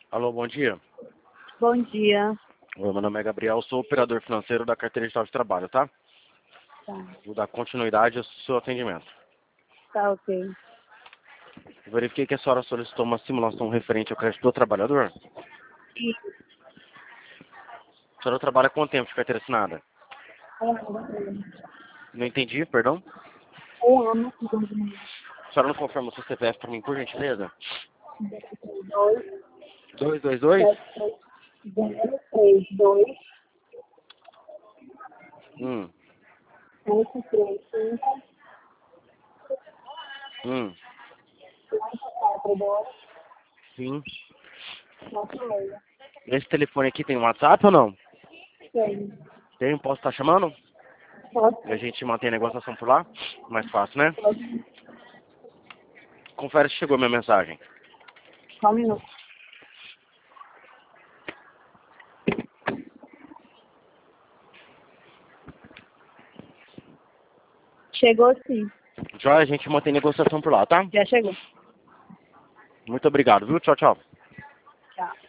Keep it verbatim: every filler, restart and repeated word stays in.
Alô, bom dia. Bom dia. Oi, meu nome é Gabriel, sou operador financeiro da carteira digital de trabalho, tá? Tá, Vou dar continuidade ao seu atendimento. tá ok. Eu verifiquei que a senhora solicitou uma simulação referente ao crédito do trabalhador. E A senhora trabalha há quanto tempo de carteira assinada? um ano, Não entendi, perdão. um ano, dois mil A senhora não confirma o seu C P F para mim, por gentileza? e dois, Dois, dois, dois. sete, zero, três, dois, Hum, sete, três, cinco, hum, quatro, dois, sim. nove, seis. Esse telefone aqui tem WhatsApp ou não? Tem. Tem, posso estar chamando? Posso? E a gente mantém a negociação por lá? Mais fácil, né? Pode. Confere se chegou a minha mensagem. Só um minuto. Chegou sim. Já a gente mantém a negociação por lá, tá? Já chegou. Muito obrigado, viu? Tchau, tchau. Tchau.